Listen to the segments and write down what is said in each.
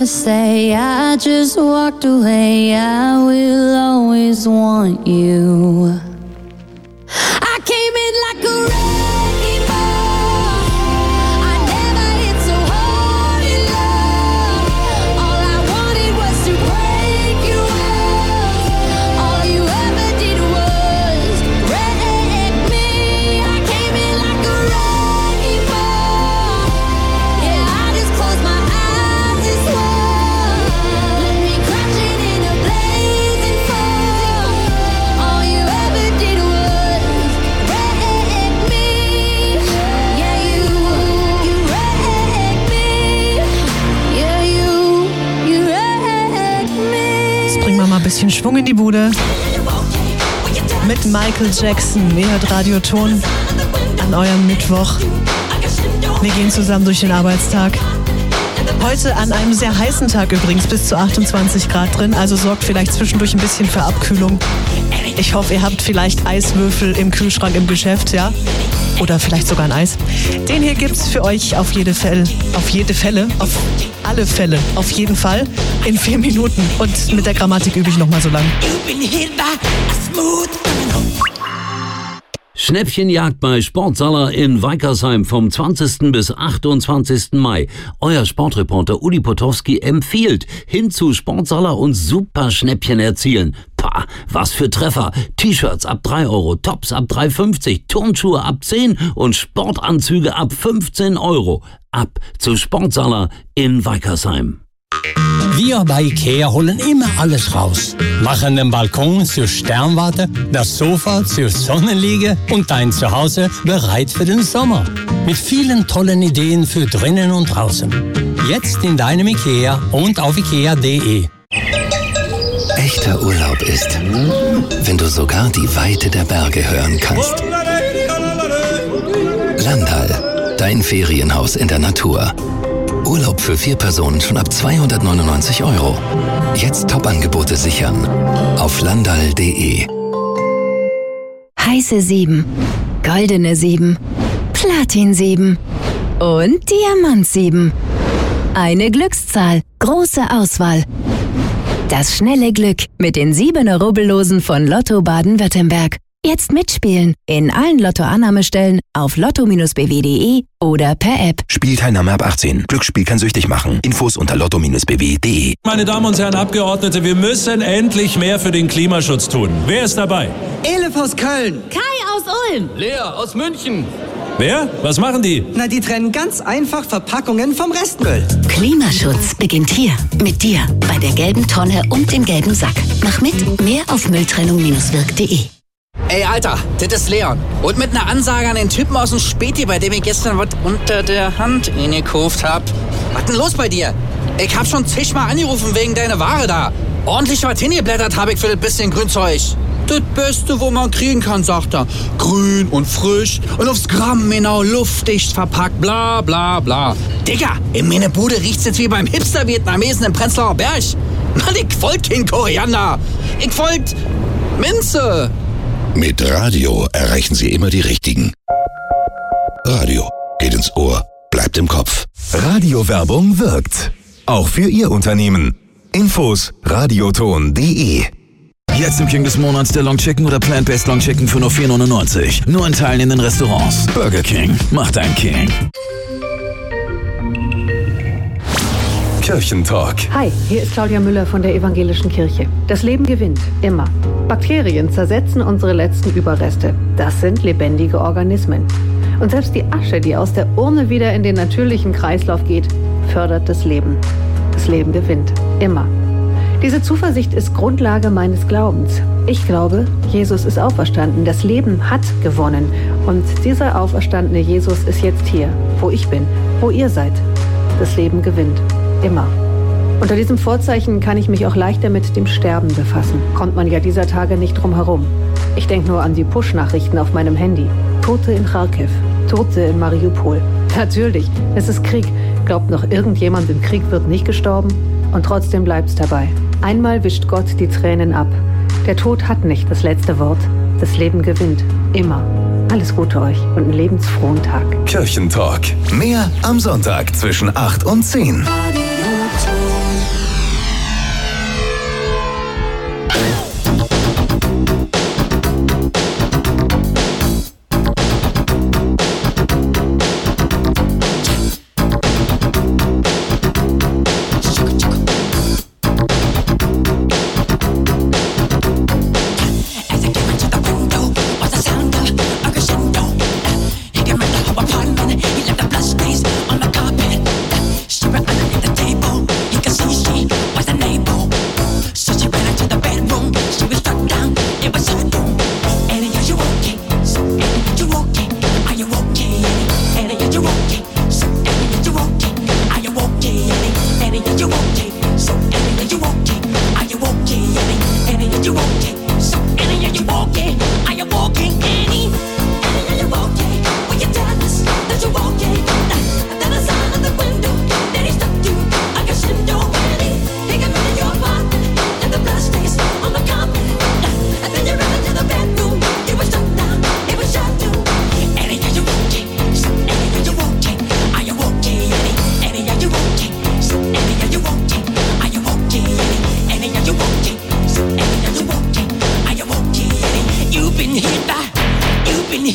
say I just walked away, I will always want you. I came in like a wrecking ball. I never hit so hard in love. All I wanted was to break you off. All you ever did was wreck me. I came in like a wrecking ball. Yeah, I just closed my eyes and swore. Let me crashing in a blazing fall. All you ever did was wreck me. Yeah, you wrecked me. Yeah, you wrecked me. Jetzt bringen wir mal ein bisschen Schwung in die Bude. Mit Michael Jackson. Ihr hört Radioton an eurem Mittwoch. Wir gehen zusammen durch den Arbeitstag. Heute an einem sehr heißen Tag übrigens, bis zu 28 Grad drin. Also sorgt vielleicht zwischendurch ein bisschen für Abkühlung. Ich hoffe, ihr habt vielleicht Eiswürfel im Kühlschrank im Geschäft, ja? Oder vielleicht sogar ein Eis. Den hier gibt's für euch auf alle Fälle, auf jeden Fall in 4 Minuten. Und mit der Grammatik übe ich nochmal so lang. Schnäppchenjagd bei Sportsaler in Weikersheim vom 20. bis 28. Mai. Euer Sportreporter Uli Potowski empfiehlt, hin zu Sportsaler und super Schnäppchen erzielen. Pah, was für Treffer. T-Shirts ab 3 Euro, Tops ab 3,50, Turnschuhe ab 10 und Sportanzüge ab 15 Euro. Ab zu Sportsaler in Weikersheim. Wir bei IKEA holen immer alles raus. Machen den Balkon zur Sternwarte, das Sofa zur Sonnenliege und dein Zuhause bereit für den Sommer. Mit vielen tollen Ideen für drinnen und draußen. Jetzt in deinem IKEA und auf ikea.de. Echter Urlaub ist, wenn du sogar die Weite der Berge hören kannst. Landal, dein Ferienhaus in der Natur. Urlaub für 4 Personen schon ab 299 €. Jetzt Top-Angebote sichern. Auf landal.de. Heiße 7, goldene 7, Platin 7 und Diamant 7. Eine Glückszahl, große Auswahl. Das schnelle Glück mit den 7-Euro-Losen von Lotto Baden-Württemberg. Jetzt mitspielen in allen Lotto-Annahmestellen auf lotto-bw.de oder per App. Spielteilnahme ab 18. Glücksspiel kann süchtig machen. Infos unter lotto-bw.de. Meine Damen und Herren Abgeordnete, wir müssen endlich mehr für den Klimaschutz tun. Wer ist dabei? Elif aus Köln. Kai aus Ulm. Lea aus München. Wer? Was machen die? Na, die trennen ganz einfach Verpackungen vom Restmüll. Klimaschutz beginnt hier, mit dir, bei der gelben Tonne und dem gelben Sack. Mach mit, mehr auf mülltrennung-wirk.de. Ey, Alter, das ist Leon. Und mit einer Ansage an den Typen aus dem Späti, bei dem ich gestern was unter der Hand gekauft hab. Was denn los bei dir? Ich hab schon zigmal angerufen wegen deiner Ware da. Ordentlich was hingeblättert hab ich für das bisschen Grünzeug. Das Beste, wo man kriegen kann, sagt er. Grün und frisch und aufs Gramm genau luftdicht verpackt, bla bla bla. Digga, in meine Bude riecht's jetzt wie beim Hipster-Vietnamesen im Prenzlauer Berg. Mann, ich wollt kein Koriander. Ich wollt Minze. Mit Radio erreichen Sie immer die Richtigen. Radio geht ins Ohr, bleibt im Kopf. Radiowerbung wirkt. Auch für Ihr Unternehmen. Infos radioton.de. Jetzt im King des Monats der Long Chicken oder Plant-Based Long Chicken für nur 4,99. Nur in Teilen in den Restaurants. Burger King, mach dein King. Kirchentalk. Hi, hier ist Claudia Müller von der Evangelischen Kirche. Das Leben gewinnt, immer. Bakterien zersetzen unsere letzten Überreste. Das sind lebendige Organismen. Und selbst die Asche, die aus der Urne wieder in den natürlichen Kreislauf geht, fördert das Leben. Das Leben gewinnt, immer. Diese Zuversicht ist Grundlage meines Glaubens. Ich glaube, Jesus ist auferstanden. Das Leben hat gewonnen. Und dieser auferstandene Jesus ist jetzt hier, wo ich bin, wo ihr seid. Das Leben gewinnt. Immer. Unter diesem Vorzeichen kann ich mich auch leichter mit dem Sterben befassen. Kommt man ja dieser Tage nicht drum herum. Ich denke nur an die Push-Nachrichten auf meinem Handy. Tote in Kharkiv, Tote in Mariupol. Natürlich, es ist Krieg. Glaubt noch irgendjemand, im Krieg wird nicht gestorben? Und trotzdem bleibt's dabei. Einmal wischt Gott die Tränen ab. Der Tod hat nicht das letzte Wort. Das Leben gewinnt. Immer. Alles Gute euch und einen lebensfrohen Tag. Kirchentalk. Mehr am Sonntag zwischen 8 und 10.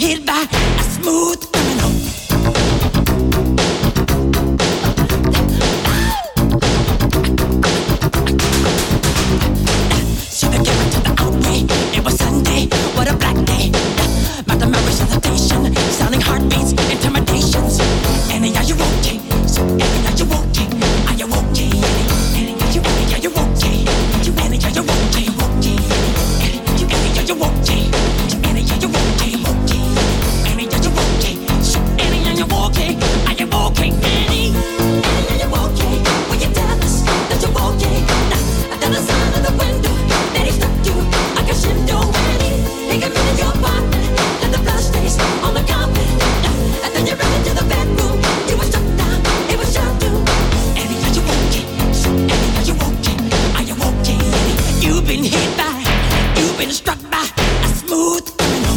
hit by a smooth criminal. She the carrot to the outway. It was Sunday, what a black day. But the memories of the station, sounding heartbeats, intimidations. Annie, are you okay? So Annie, are you okay? Are you okay? Annie, are you okay? Are you okay? You Annie, are you okay? Okay. Annie, you Annie, are you okay? You Annie, are you okay? Okay. Annie, are you okay? So Annie, are you okay? Are you okay, Annie? Annie, are you okay? Will you tell us that you're okay? At the side of the window, that he stuck you like a shindo, Annie. He committed your part, let the blood stains on the carpet. And then you ran into the bedroom, you were struck down, it was your doom. Annie, are you okay? So Annie, are you okay? Are you okay, Annie? You've been hit by, you've been struck by a smooth criminal.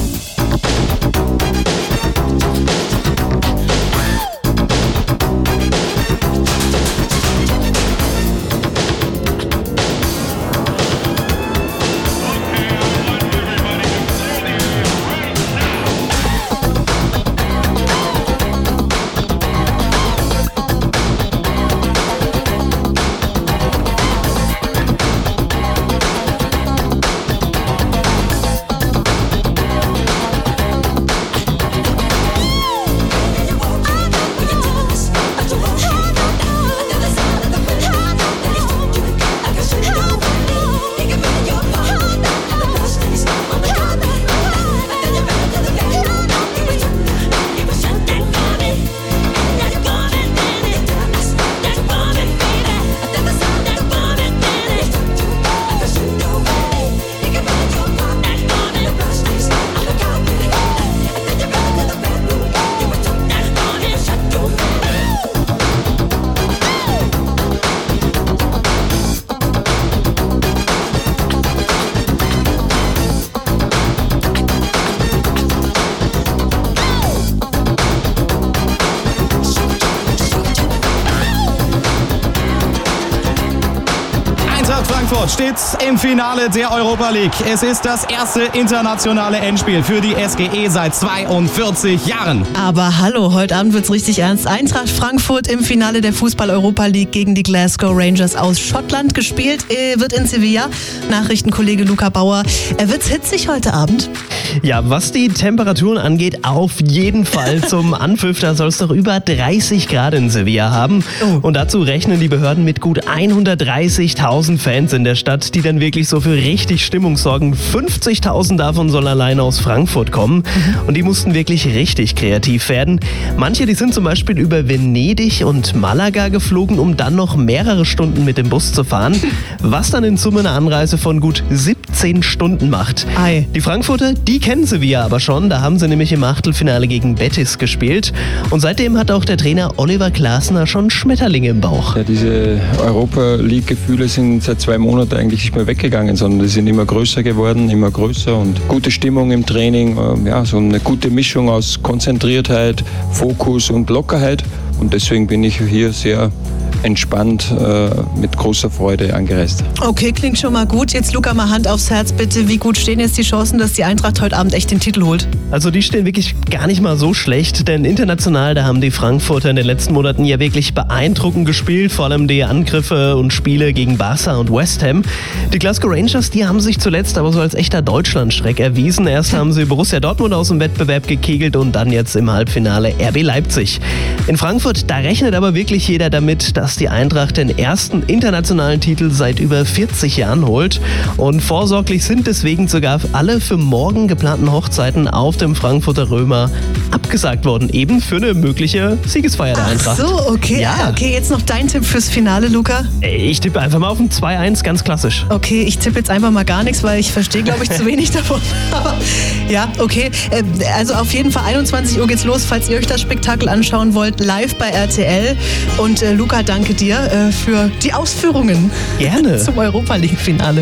Frankfurt steht im Finale der Europa League. Es ist das erste internationale Endspiel für die SGE seit 42 Jahren. Aber hallo, heute Abend wird's richtig ernst. Eintracht Frankfurt im Finale der Fußball-Europa League gegen die Glasgow Rangers aus Schottland gespielt. Wird in Sevilla. Nachrichtenkollege Luca Bauer. Wird's hitzig heute Abend? Ja, was die Temperaturen angeht, auf jeden Fall. Zum Anpfiff, da soll es doch über 30 Grad in Sevilla haben. Und dazu rechnen die Behörden mit gut 130.000 Fans in der Stadt, die dann wirklich so für richtig Stimmung sorgen. 50.000 davon sollen alleine aus Frankfurt kommen. Und die mussten wirklich richtig kreativ werden. Manche, die sind zum Beispiel über Venedig und Malaga geflogen, um dann noch mehrere Stunden mit dem Bus zu fahren. Was dann in Summe eine Anreise von gut 17 Stunden macht. Die Frankfurter, die kennen Sevilla aber schon. Da haben sie nämlich im Achtelfinale gegen Betis gespielt. Und seitdem hat auch der Trainer Oliver Glasner schon Schmetterlinge im Bauch. Ja, diese Europa-League-Gefühle sind seit 2 Monaten eigentlich nicht mehr weggegangen, sondern die sind immer größer geworden, immer größer. Und gute Stimmung im Training, ja, so eine gute Mischung aus Konzentriertheit, Fokus und Lockerheit. Und deswegen bin ich hier sehr entspannt, mit großer Freude angereist. Okay, klingt schon mal gut. Jetzt Luca, mal Hand aufs Herz bitte. Wie gut stehen jetzt die Chancen, dass die Eintracht heute Abend echt den Titel holt? Also die stehen wirklich gar nicht mal so schlecht, denn international, da haben die Frankfurter in den letzten Monaten ja wirklich beeindruckend gespielt, vor allem die Angriffe und Spiele gegen Barca und West Ham. Die Glasgow Rangers, die haben sich zuletzt aber so als echter Deutschlandschreck erwiesen. Erst haben sie Borussia Dortmund aus dem Wettbewerb gekegelt und dann jetzt im Halbfinale RB Leipzig. In Frankfurt, da rechnet aber wirklich jeder damit, dass die Eintracht den ersten internationalen Titel seit über 40 Jahren holt. Und vorsorglich sind deswegen sogar alle für morgen geplanten Hochzeiten auf dem Frankfurter Römer abgesagt worden. Eben für eine mögliche Siegesfeier der Eintracht. Ach so, okay. Ja. Okay, jetzt noch dein Tipp fürs Finale, Luca. Ich tippe einfach mal auf ein 2-1, ganz klassisch. Okay, ich tippe jetzt einfach mal gar nichts, weil ich verstehe, glaube ich, zu wenig davon. Aber ja, okay. Also auf jeden Fall 21 Uhr geht's los, falls ihr euch das Spektakel anschauen wollt, live bei RTL. Und Luca, danke dir für die Ausführungen. Gerne. Zum Europa-League-Finale.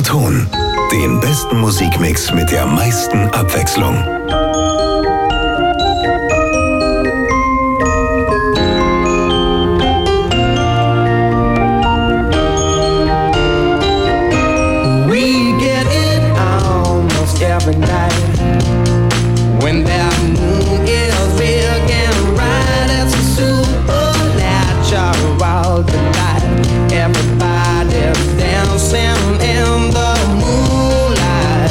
Ton. Den besten Musikmix mit der meisten Abwechslung. We get it almost every night. When that moon is big and bright, it's a supernatural delight. Everybody's dancing in the moonlight.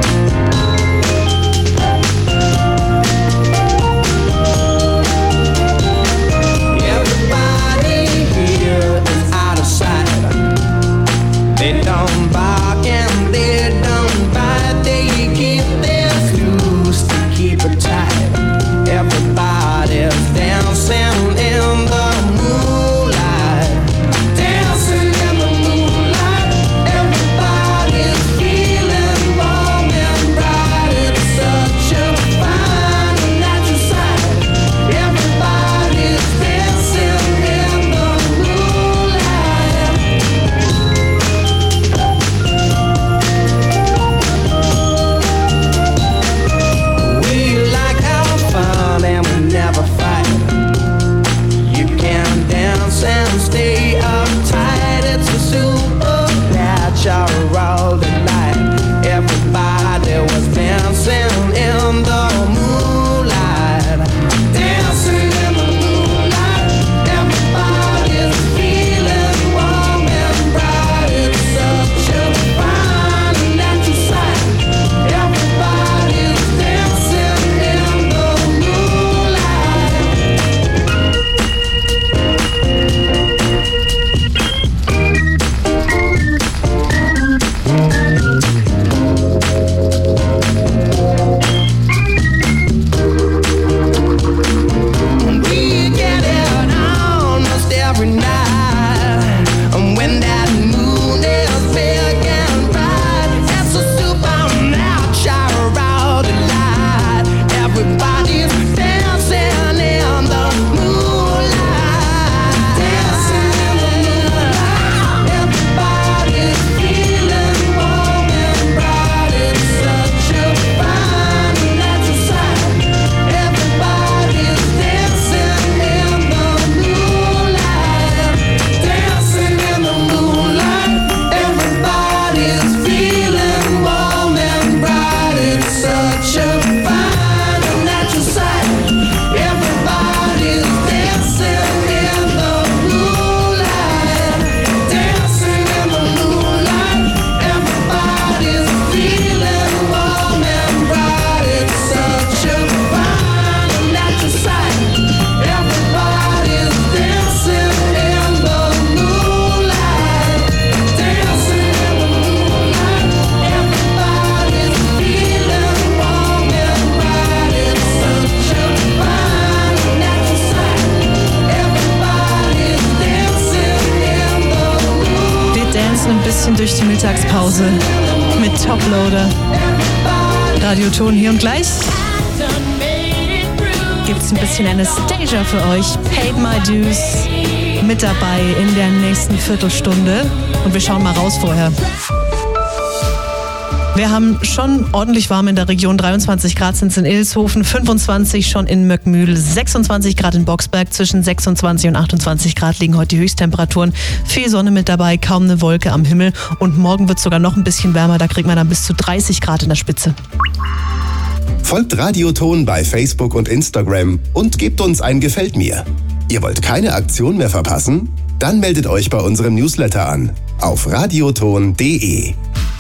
Everybody here is out of sight. They don't bark and they don't bite. They keep their loose to keep it tight. Everybody's dancing in the moonlight. Dancing in the moonlight. Everybody's feeling warm and bright. It's such a fine and natural sight. Everybody's dancing in the moonlight. We like our fun and we never fight. You can dance and stay uptight. It's a supernatural delight. Everybody was dancing in the moonlight. Dancing in the moonlight. Everybody's feeling warm and bright. It's such a fine and natural sight. Everybody's dancing in the moonlight. We get it almost every night. And when that moon is big and bright, it's a supernatural delight. Everybody's dancing in the moonlight. Dancing in the moonlight. Everybody's feeling warm and bright. It's such a fine and natural sight. Everybody's dancing in the moonlight. Dancing in the moonlight. Everybody's feeling warm and bright. It's such a fine and natural sight. Everybody's dancing in the moonlight. Dancing in the moonlight. Everybody's feeling warm and bright. It's such a fine and natural sight. Everybody's dancing in the moonlight. Dancing in the moonlight. Everybody's feeling warm and bright. It's such a fine and natural sight. Everybody's dancing in the moonlight. Wir dancen ein bisschen durch die Mittagspause mit Toploader. Radioton hier und gleich gibt's ein bisschen Anastasia für euch. Paid My Dues mit dabei in der nächsten Viertelstunde. Und wir schauen mal raus vorher. Wir haben schon ordentlich warm in der Region. 23 Grad sind es in Ilshofen, 25 schon in Möckmühl, 26 Grad in Boxberg. Zwischen 26 und 28 Grad liegen heute die Höchsttemperaturen. Viel Sonne mit dabei, kaum eine Wolke am Himmel. Und morgen wird es sogar noch ein bisschen wärmer. Da kriegt man dann bis zu 30 Grad in der Spitze. Folgt Radioton bei Facebook und Instagram und gebt uns ein Gefällt mir. Ihr wollt keine Aktion mehr verpassen? Dann meldet euch bei unserem Newsletter an auf radioton.de.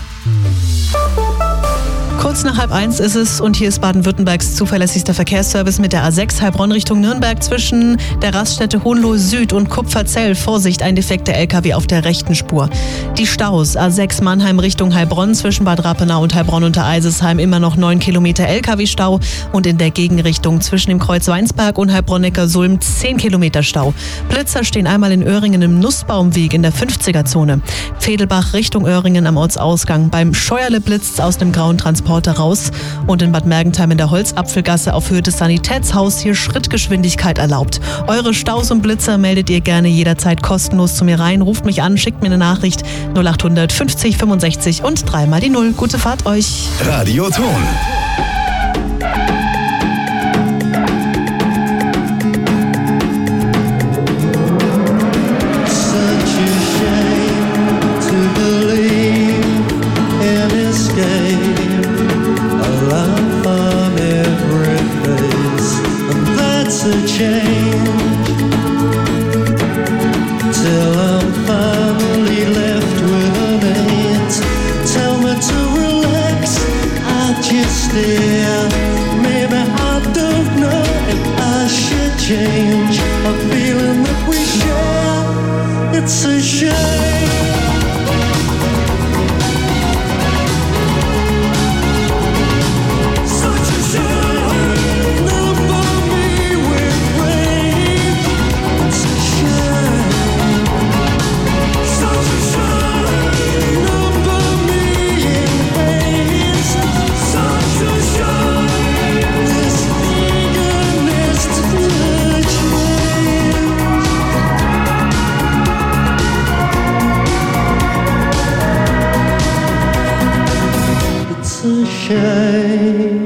Kurz nach 12:30 ist es und hier ist Baden-Württembergs zuverlässigster Verkehrsservice mit der A6 Heilbronn Richtung Nürnberg zwischen der Raststätte Hohenlohe Süd und Kupferzell. Vorsicht, ein defekter LKW auf der rechten Spur. Die Staus A6 Mannheim Richtung Heilbronn zwischen Bad Rappenau und Heilbronn unter Eisesheim immer noch 9 Kilometer LKW-Stau und in der Gegenrichtung zwischen dem Kreuz Weinsberg und Heilbronn-Neckarsulm 10 Kilometer Stau. Blitzer stehen einmal in Öhringen im Nussbaumweg in der 50er-Zone. Vedelbach Richtung Öhringen am Ortsausgang. Beim Scheuerle blitzt aus dem grauen Transporter Transporter raus. Und in Bad Mergentheim in der Holzapfelgasse auf Höhe des Sanitätshaus hier Schrittgeschwindigkeit erlaubt. Eure Staus und Blitzer meldet ihr gerne jederzeit kostenlos zu mir rein. Ruft mich an, schickt mir eine Nachricht 0800 50 65 und 3 mal die 0. Gute Fahrt euch. Radioton. Change a feeling that we share. It's a shame. Such a shame. Not for me with rain. It's a shame. Such a shame. Not for me in haste. Such a shame. This eagerness to shame.